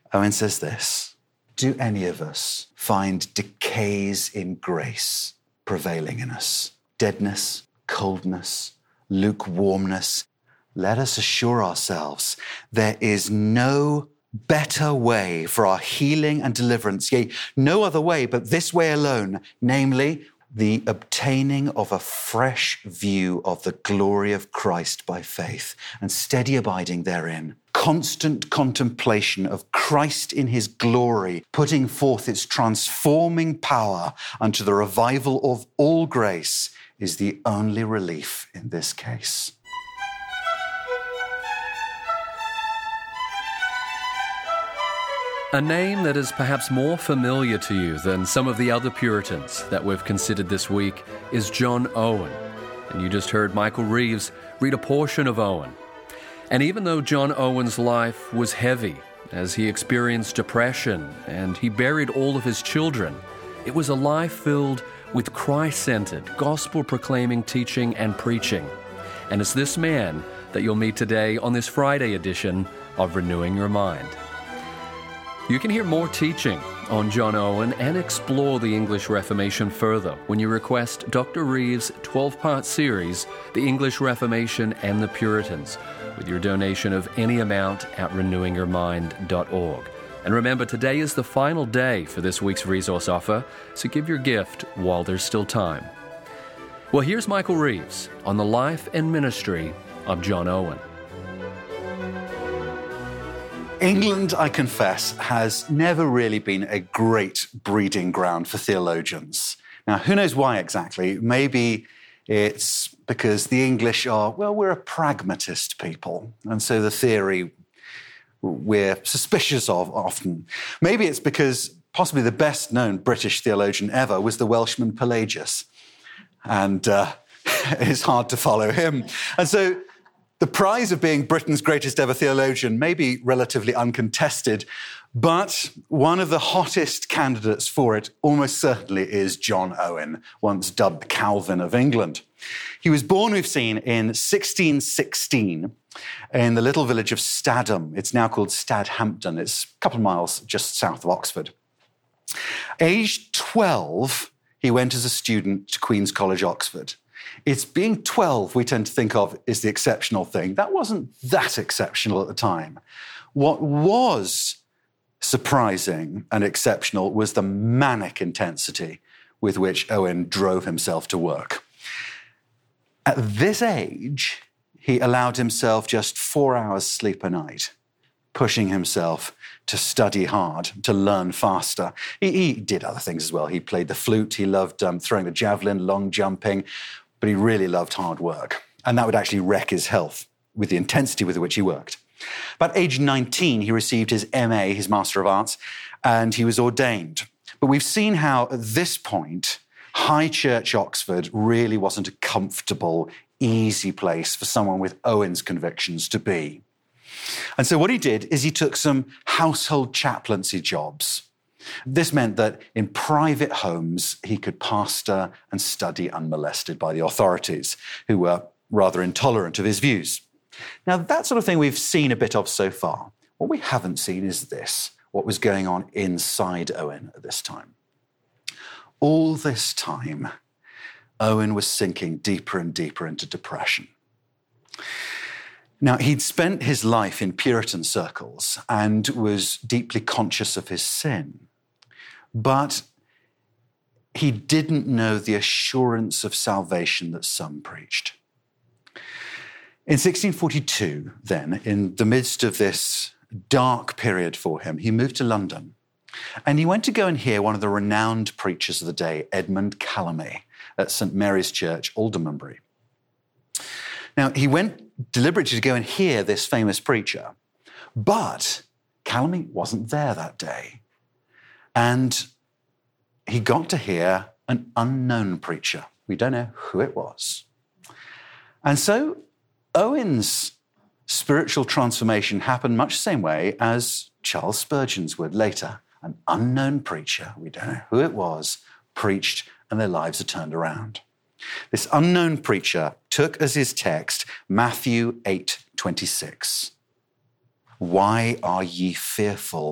Owen says this: do any of us find decays in grace prevailing in us? Deadness, coldness, lukewarmness. Let us assure ourselves there is no better way for our healing and deliverance, yea, no other way but this way alone, namely the obtaining of a fresh view of the glory of Christ by faith and steady abiding therein. Constant contemplation of Christ in his glory, putting forth its transforming power unto the revival of all grace, is the only relief in this case. A name that is perhaps more familiar to you than some of the other Puritans that we've considered this week is John Owen. And you just heard Michael Reeves read a portion of Owen. And even though John Owen's life was heavy, as he experienced depression and he buried all of his children, it was a life filled with Christ-centered, gospel-proclaiming teaching and preaching. And it's this man that you'll meet today on this Friday edition of Renewing Your Mind. You can hear more teaching on John Owen and explore the English Reformation further when you request Dr. Reeves' 12-part series, The English Reformation and the Puritans, with your donation of any amount at renewingyourmind.org. And remember, today is the final day for this week's resource offer, so give your gift while there's still time. Well, here's Michael Reeves on the life and ministry of John Owen. England, I confess, has never really been a great breeding ground for theologians. Now, who knows why exactly? Maybe it's because the English are, well, we're a pragmatist people. And so the theory we're suspicious of often. Maybe it's because possibly the best known British theologian ever was the Welshman Pelagius. And it's hard to follow him. And so the prize of being Britain's greatest ever theologian may be relatively uncontested, but one of the hottest candidates for it almost certainly is John Owen, once dubbed Calvin of England. He was born, we've seen, in 1616 in the little village of Statham. It's now called Stadhampton. It's a couple of miles just south of Oxford. Aged 12, he went as a student to Queen's College, Oxford. It's being 12 we tend to think of as the exceptional thing. That wasn't that exceptional at the time. What was surprising and exceptional was the manic intensity with which Owen drove himself to work. At this age, he allowed himself just 4 hours sleep a night, pushing himself to study hard, to learn faster. He did other things as well. He played the flute. He loved throwing the javelin, long jumping, but he really loved hard work. And that would actually wreck his health with the intensity with which he worked. About age 19, he received his MA, his Master of Arts, and he was ordained. But we've seen how at this point, High Church Oxford really wasn't a comfortable, easy place for someone with Owen's convictions to be. And so what he did is he took some household chaplaincy jobs. This meant that in private homes, he could pastor and study unmolested by the authorities, who were rather intolerant of his views. Now, that sort of thing we've seen a bit of so far. What we haven't seen is this, what was going on inside Owen at this time. All this time, Owen was sinking deeper and deeper into depression. Now, he'd spent his life in Puritan circles and was deeply conscious of his sin. But he didn't know the assurance of salvation that some preached. In 1642, then, in the midst of this dark period for him, he moved to London. And he went to go and hear one of the renowned preachers of the day, Edmund Calamy, at St. Mary's Church, Aldermanbury. Now, he went deliberately to go and hear this famous preacher, but Calamy wasn't there that day. And he got to hear an unknown preacher. We don't know who it was. And so Owen's spiritual transformation happened much the same way as Charles Spurgeon's would later. An unknown preacher, we don't know who it was, preached, and their lives are turned around. This unknown preacher took as his text Matthew 8:26. Why are ye fearful,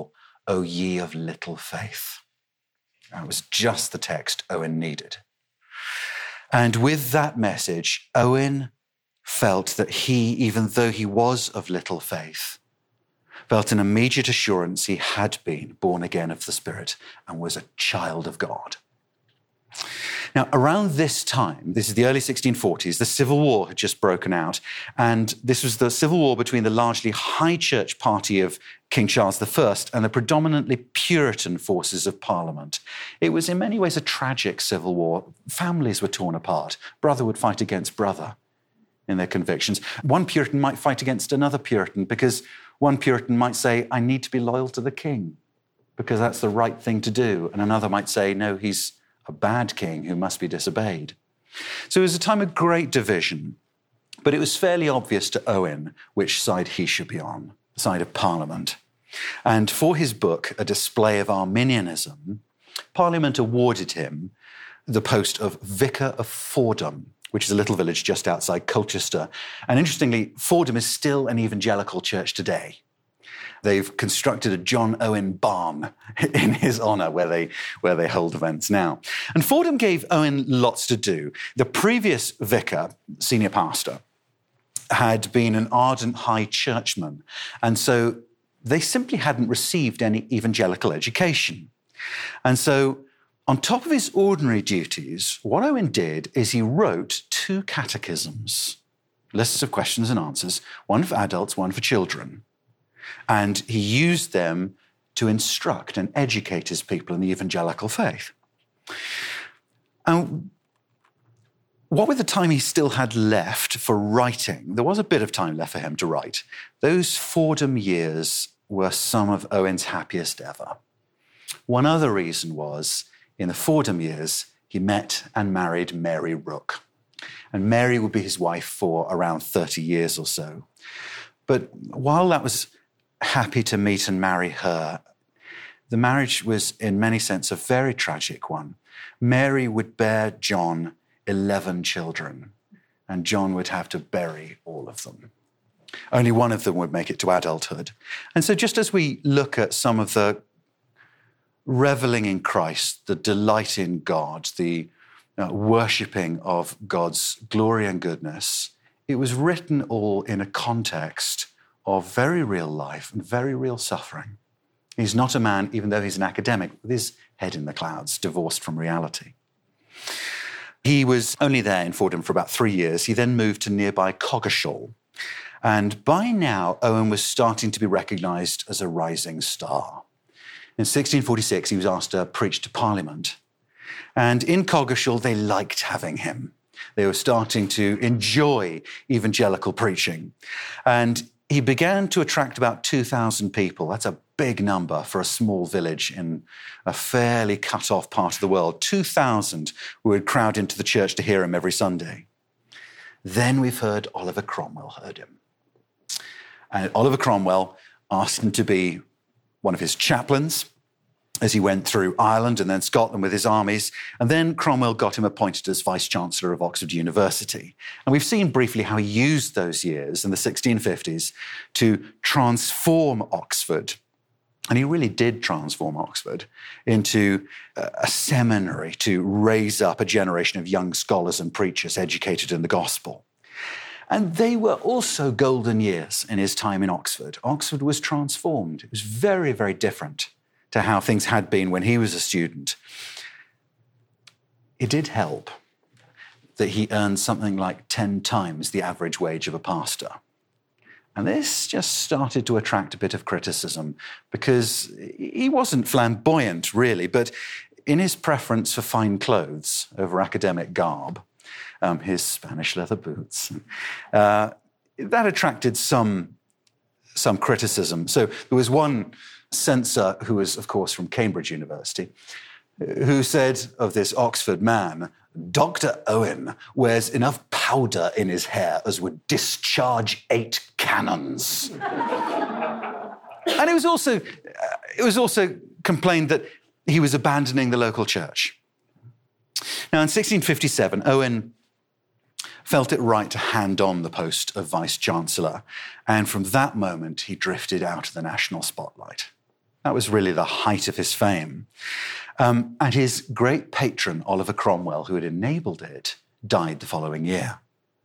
O ye of little faith. That was just the text Owen needed. And with that message, Owen felt that he, even though he was of little faith, felt an immediate assurance he had been born again of the Spirit and was a child of God. Now, around this time, this is the early 1640s, the Civil War had just broken out, and this was the civil war between the largely high church party of King Charles I and the predominantly Puritan forces of Parliament. It was in many ways a tragic civil war. Families were torn apart. Brother would fight against brother in their convictions. One Puritan might fight against another Puritan because one Puritan might say, I need to be loyal to the king because that's the right thing to do. And another might say, no, he's a bad king who must be disobeyed. So it was a time of great division, but it was fairly obvious to Owen which side he should be on, the side of Parliament. And for his book, A Display of Arminianism, Parliament awarded him the post of Vicar of Fordham, which is a little village just outside Colchester. And interestingly, Fordham is still an evangelical church today. They've constructed a John Owen barn in his honour where they hold events now. And Fordham gave Owen lots to do. The previous vicar, senior pastor, had been an ardent high churchman. And so they simply hadn't received any evangelical education. And so on top of his ordinary duties, what Owen did is he wrote 2 catechisms, lists of questions and answers, one for adults, one for children. And he used them to instruct and educate his people in the evangelical faith. And what with the time he still had left for writing, there was a bit of time left for him to write. Those Fordham years were some of Owen's happiest ever. One other reason was, in the Fordham years, he met and married Mary Rooke. And Mary would be his wife for around 30 years or so. But while that was happy to meet and marry her, the marriage was in many senses a very tragic one. Mary would bear John 11 children, and John would have to bury all of them. Only one of them would make it to adulthood. And so just as we look at some of the reveling in Christ, the delight in God, the worshipping of God's glory and goodness, it was written all in a context of very real life and very real suffering. He's not a man, even though he's an academic, with his head in the clouds, divorced from reality. He was only there in Fordham for about 3 years. He then moved to nearby Coggeshall. And by now, Owen was starting to be recognised as a rising star. In 1646, he was asked to preach to Parliament. And in Coggeshall, they liked having him. They were starting to enjoy evangelical preaching. And he began to attract about 2,000 people. That's a big number for a small village in a fairly cut-off part of the world. 2,000 who would crowd into the church to hear him every Sunday. Then we've heard Oliver Cromwell heard him. And Oliver Cromwell asked him to be one of his chaplains as he went through Ireland and then Scotland with his armies. And then Cromwell got him appointed as Vice-Chancellor of Oxford University. And we've seen briefly how he used those years in the 1650s to transform Oxford. And he really did transform Oxford into a seminary to raise up a generation of young scholars and preachers educated in the gospel. And they were also golden years in his time in Oxford. Oxford was transformed. It was very, very different to how things had been when he was a student. It did help that he earned something like 10 times the average wage of a pastor. And this just started to attract a bit of criticism because he wasn't flamboyant, really, but in his preference for fine clothes over academic garb, his Spanish leather boots, that attracted some criticism. So there was one censor who was, of course, from Cambridge University, who said of this Oxford man, Dr. Owen wears enough powder in his hair as would discharge 8 cannons. And it was also complained that he was abandoning the local church. Now, in 1657, Owen felt it right to hand on the post of Vice-Chancellor, and from that moment, he drifted out of the national spotlight. That was really the height of his fame. And his great patron, Oliver Cromwell, who had enabled it, died the following year.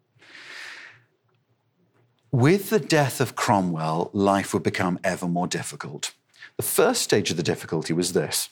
With the death of Cromwell, life would become ever more difficult. The first stage of the difficulty was this.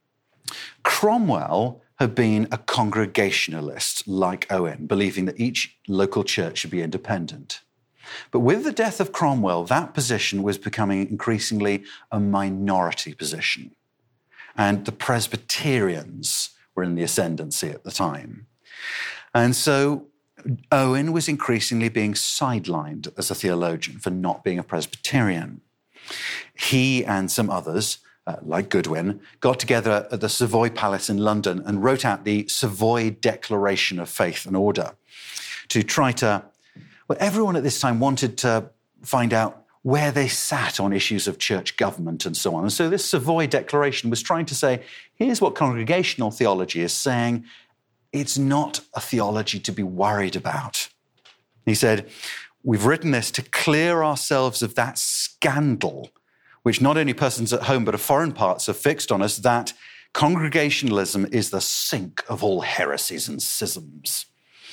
Cromwell had been a congregationalist like Owen, believing that each local church should be independent. But with the death of Cromwell, that position was becoming increasingly a minority position. And the Presbyterians were in the ascendancy at the time. And so Owen was increasingly being sidelined as a theologian for not being a Presbyterian. He and some others, like Goodwin, got together at the Savoy Palace in London and wrote out the Savoy Declaration of Faith and Order to try to, well, everyone at this time wanted to find out where they sat on issues of church government and so on. And so this Savoy Declaration was trying to say, here's what congregational theology is saying. It's not a theology to be worried about. He said, we've written this to clear ourselves of that scandal, which not only persons at home but of foreign parts have fixed on us, that congregationalism is the sink of all heresies and schisms.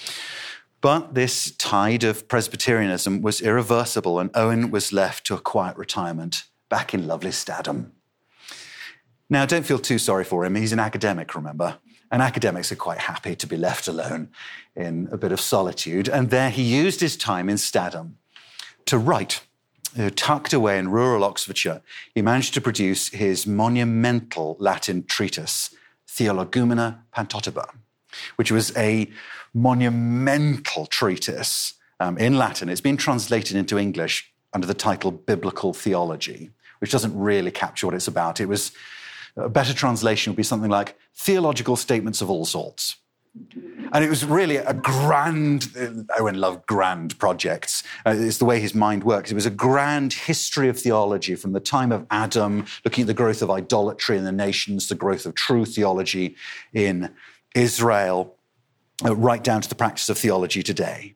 But this tide of Presbyterianism was irreversible, and Owen was left to a quiet retirement back in lovely Statham. Now, don't feel too sorry for him. He's an academic, remember? And academics are quite happy to be left alone in a bit of solitude. And there he used his time in Statham to write. Tucked away in rural Oxfordshire, he managed to produce his monumental Latin treatise, Theologumena Pantotiba, which was a monumental treatise in Latin. It's been translated into English under the title Biblical Theology, which doesn't really capture what it's about. It was a better translation would be something like theological statements of all sorts. And it was really a grand, Owen loved grand projects. It's the way his mind works. It was a grand history of theology from the time of Adam, looking at the growth of idolatry in the nations, the growth of true theology in Israel, right down to the practice of theology today.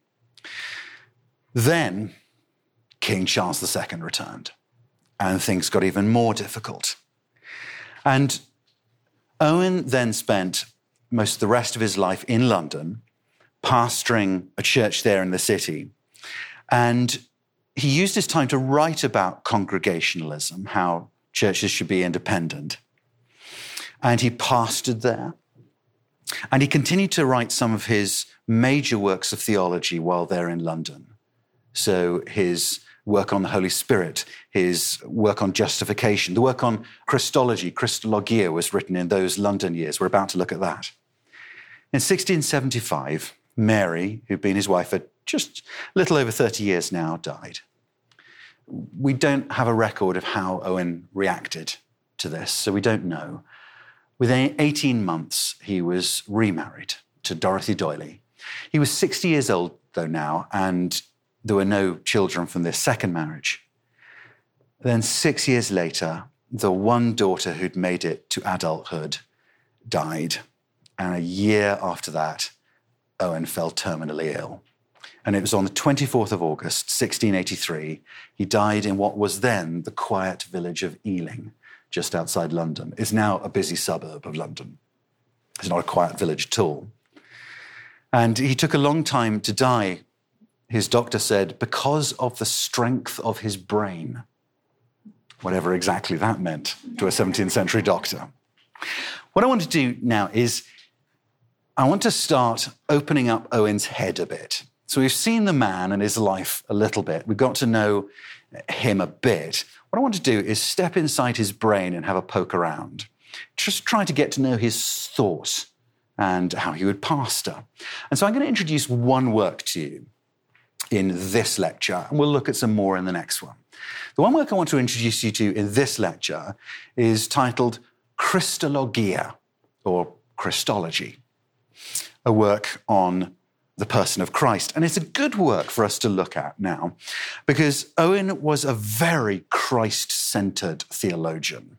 Then King Charles II returned, and things got even more difficult. And Owen then spent most of the rest of his life in London, pastoring a church there in the city. And he used his time to write about congregationalism, how churches should be independent. And he pastored there. And he continued to write some of his major works of theology while there in London. So his work on the Holy Spirit, his work on justification, the work on Christology, Christologia was written in those London years. We're about to look at that. In 1675, Mary, who'd been his wife for just a little over 30 years now, died. We don't have a record of how Owen reacted to this, so we don't know. Within 18 months, he was remarried to Dorothy Doyley. He was 60 years old, though, now, and there were no children from this second marriage. Then 6 years later, the one daughter who'd made it to adulthood died. And a year after that, Owen fell terminally ill. And it was on the 24th of August, 1683, he died in what was then the quiet village of Ealing, just outside London. It's now a busy suburb of London. It's not a quiet village at all. And he took a long time to die. His doctor said, because of the strength of his brain, whatever exactly that meant to a 17th century doctor. What I want to do now is I want to start opening up Owen's head a bit. So we've seen the man and his life a little bit. We've got to know him a bit. What I want to do is step inside his brain and have a poke around. Just try to get to know his thought and how he would pastor. And so I'm going to introduce one work to you in this lecture, and we'll look at some more in the next one. The one work I want to introduce you to in this lecture is titled Christologia, or Christology, a work on the person of Christ. And it's a good work for us to look at now, because Owen was a very Christ-centered theologian.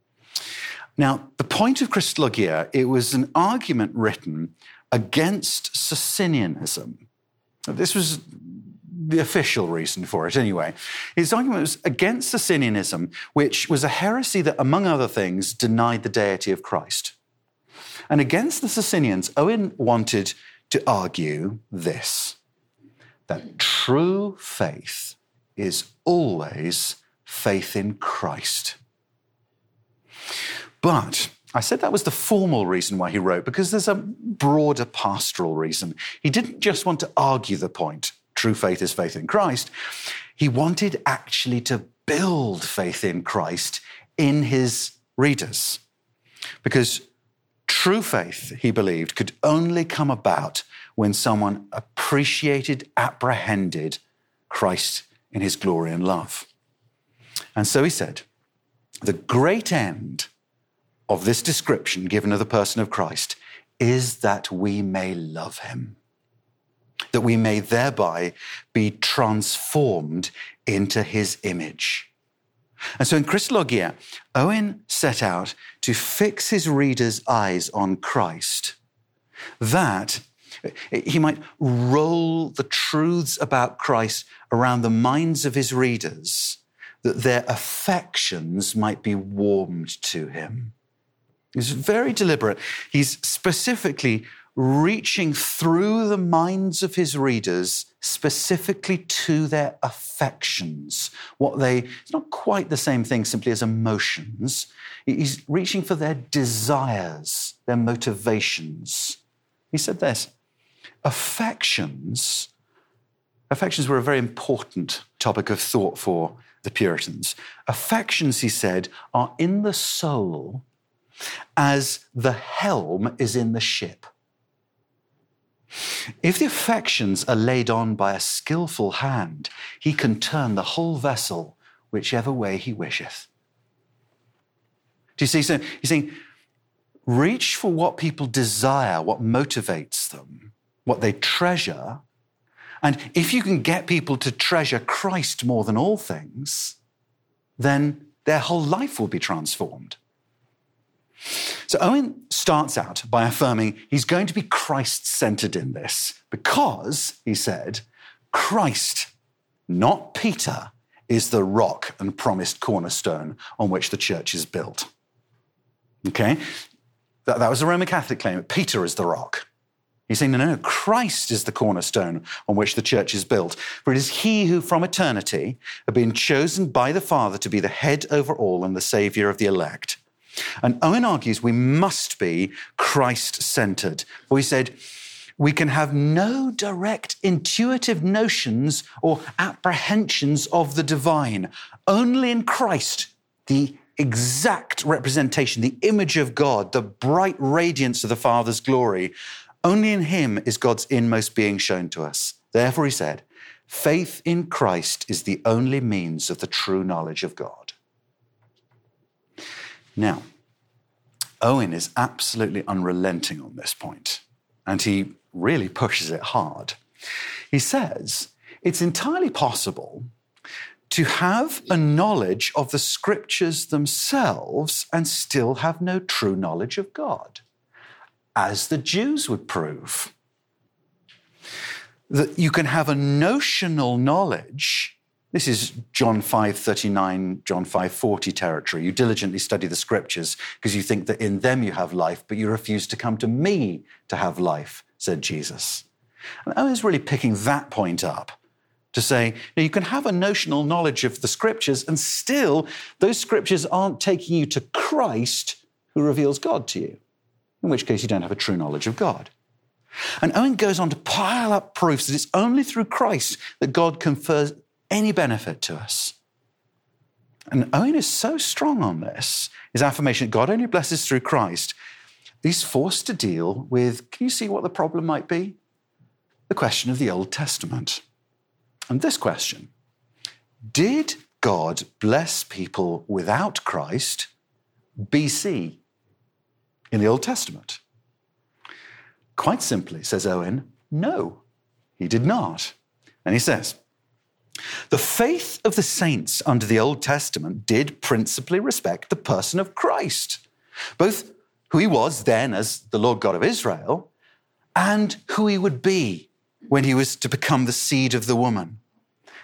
Now, the point of Christologia, it was an argument written against Socinianism. This was the official reason for it anyway. His argument was against Socinianism, which was a heresy that, among other things, denied the deity of Christ. And against the Socinians, Owen wanted to argue this, that true faith is always faith in Christ. But I said that was the formal reason why he wrote, because there's a broader pastoral reason. He didn't just want to argue the point, true faith is faith in Christ. He wanted actually to build faith in Christ in his readers. Because true faith, he believed, could only come about when someone appreciated, apprehended Christ in his glory and love. And so he said, the great end of this description given of the person of Christ is that we may love him, that we may thereby be transformed into his image. And so in Christologia, Owen set out to fix his readers' eyes on Christ, that he might roll the truths about Christ around the minds of his readers, that their affections might be warmed to him. He's very deliberate. He's specifically reaching through the minds of his readers specifically to their affections. It's not quite the same thing simply as emotions. He's reaching for their desires, their motivations. He said this, affections were a very important topic of thought for the Puritans. Affections, he said, are in the soul as the helm is in the ship. If the affections are laid on by a skillful hand, he can turn the whole vessel whichever way he wisheth. Do you see? So he's saying, reach for what people desire, what motivates them, what they treasure. And if you can get people to treasure Christ more than all things, then their whole life will be transformed. So Owen starts out by affirming he's going to be Christ-centered in this because, he said, Christ, not Peter, is the rock and promised cornerstone on which the church is built. Okay? That was a Roman Catholic claim. Peter is the rock. He's saying, no, Christ is the cornerstone on which the church is built. For it is he who from eternity had been chosen by the Father to be the head over all and the Savior of the elect. And Owen argues we must be Christ-centered. For he said, we can have no direct intuitive notions or apprehensions of the divine. Only in Christ, the exact representation, the image of God, the bright radiance of the Father's glory, only in him is God's inmost being shown to us. Therefore, he said, faith in Christ is the only means of the true knowledge of God. Now, Owen is absolutely unrelenting on this point, and he really pushes it hard. He says, it's entirely possible to have a knowledge of the scriptures themselves and still have no true knowledge of God, as the Jews would prove. That you can have a notional knowledge. This is John 5:39, John 5:40 territory. You diligently study the scriptures because you think that in them you have life, but you refuse to come to me to have life, said Jesus. And Owen's really picking that point up to say, you can have a notional knowledge of the scriptures and still those scriptures aren't taking you to Christ who reveals God to you, in which case you don't have a true knowledge of God. And Owen goes on to pile up proofs that it's only through Christ that God confers any benefit to us. And Owen is so strong on this, his affirmation that God only blesses through Christ, he's forced to deal with, can you see what the problem might be? The question of the Old Testament. And this question, did God bless people without Christ BC in the Old Testament? Quite simply, says Owen, no, he did not. And he says, the faith of the saints under the Old Testament did principally respect the person of Christ, both who he was then as the Lord God of Israel and who he would be when he was to become the seed of the woman.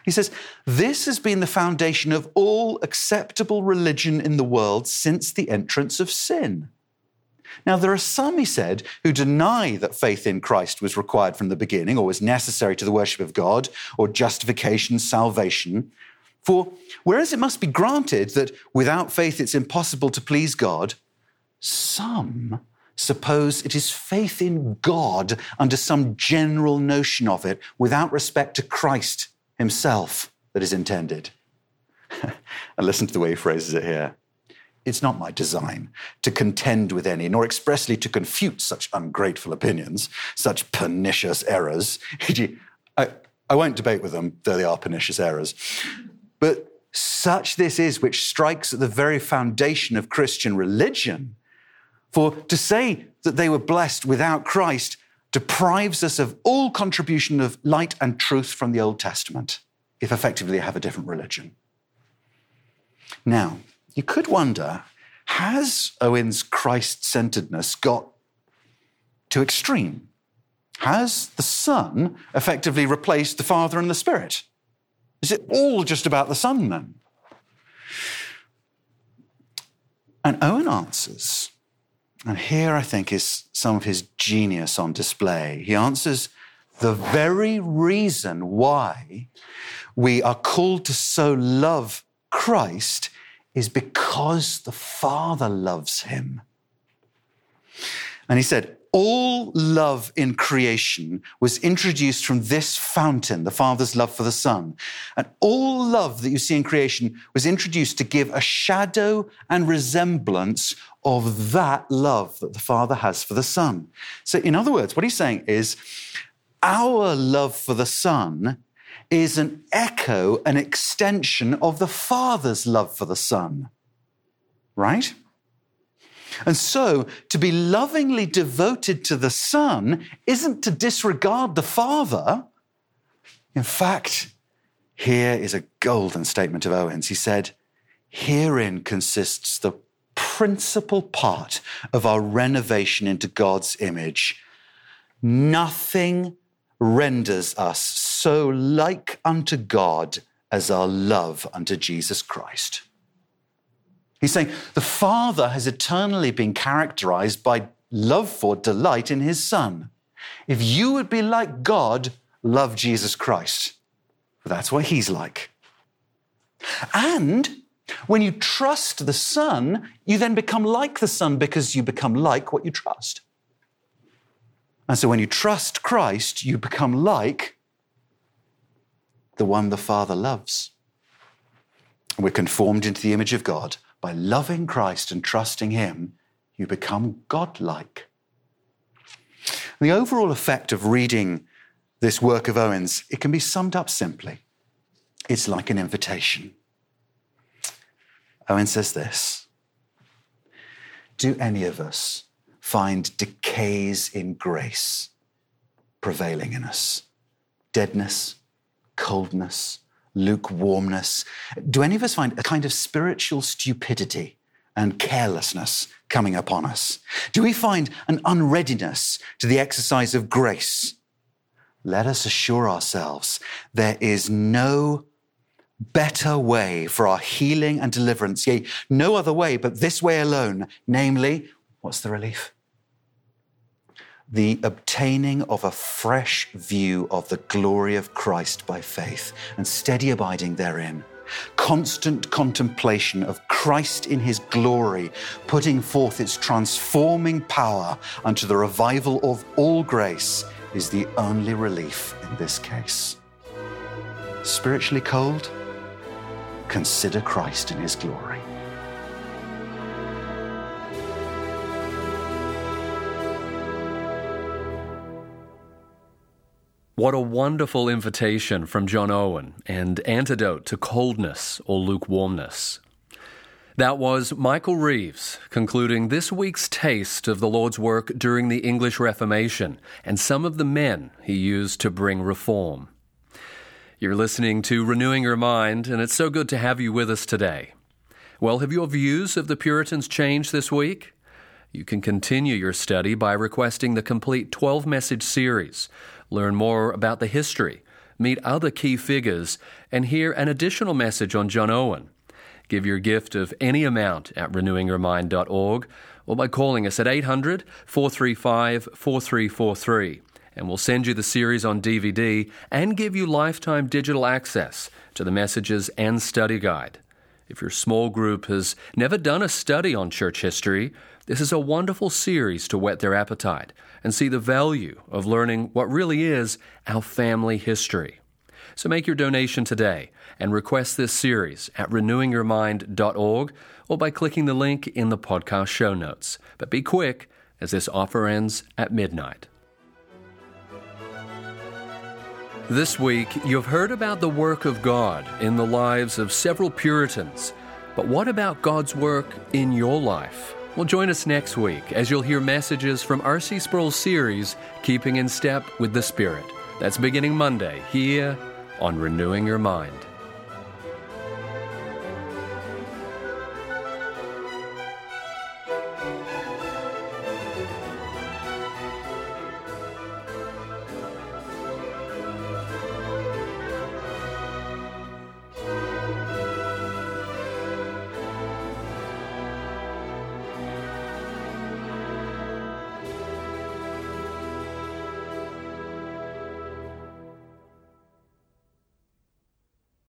He says, this has been the foundation of all acceptable religion in the world since the entrance of sin. Now, there are some, he said, who deny that faith in Christ was required from the beginning or was necessary to the worship of God or justification, salvation. For whereas it must be granted that without faith it's impossible to please God, some suppose it is faith in God under some general notion of it without respect to Christ himself that is intended. And listen to the way he phrases it here. It's not my design to contend with any, nor expressly to confute such ungrateful opinions, such pernicious errors. I won't debate with them, though they are pernicious errors. But such this is which strikes at the very foundation of Christian religion. For to say that they were blessed without Christ deprives us of all contribution of light and truth from the Old Testament, if effectively they have a different religion. Now, you could wonder, has Owen's Christ-centeredness got too extreme? Has the Son effectively replaced the Father and the Spirit? Is it all just about the Son then? And Owen answers, and here I think is some of his genius on display. He answers, the very reason why we are called to so love Christ is because the Father loves him. And he said, all love in creation was introduced from this fountain, the Father's love for the Son. And all love that you see in creation was introduced to give a shadow and resemblance of that love that the Father has for the Son. So in other words, what he's saying is, our love for the Son is an echo, an extension of the Father's love for the Son, right? And so to be lovingly devoted to the Son isn't to disregard the Father. In fact, here is a golden statement of Owen's. He said, herein consists the principal part of our renovation into God's image. Nothing renders us so like unto God as our love unto Jesus Christ. He's saying the Father has eternally been characterized by love for, delight in his Son. If you would be like God, love Jesus Christ. For that's what he's like. And when you trust the Son, you then become like the Son because you become like what you trust. And so when you trust Christ, you become like the one the Father loves. And we're conformed into the image of God. By loving Christ and trusting him, you become God-like. The overall effect of reading this work of Owen's, it can be summed up simply. It's like an invitation. Owen says this: do any of us find decays in grace prevailing in us? Deadness, coldness, lukewarmness? Do any of us find a kind of spiritual stupidity and carelessness coming upon us? Do we find an unreadiness to the exercise of grace? Let us assure ourselves there is no better way for our healing and deliverance, yea, no other way but this way alone, namely, what's the relief? The obtaining of a fresh view of the glory of Christ by faith and steady abiding therein. Constant contemplation of Christ in his glory, putting forth its transforming power unto the revival of all grace, is the only relief in this case. Spiritually cold? Consider Christ in his glory. What a wonderful invitation from John Owen and antidote to coldness or lukewarmness. That was Michael Reeves concluding this week's taste of the Lord's work during the English Reformation and some of the men he used to bring reform. You're listening to Renewing Your Mind, and it's so good to have you with us today. Well, have your views of the Puritans changed this week? You can continue your study by requesting the complete 12-message series. Learn more about the history meet other key figures, and hear an additional message on John Owen. Give your gift of any amount at renewingyourmind.org or by calling us at 800-435-4343. And we'll send you the series on DVD and give you lifetime digital access to the messages and study guide. If your small group has never done a study on church history, this is a wonderful series to whet their appetite and see the value of learning what really is our family history. So make your donation today and request this series at renewingyourmind.org or by clicking the link in the podcast show notes. But be quick, as this offer ends at midnight. This week, you've heard about the work of God in the lives of several Puritans. But what about God's work in your life? Well, join us next week as you'll hear messages from R.C. Sproul's series, Keeping in Step with the Spirit. That's beginning Monday here on Renewing Your Mind.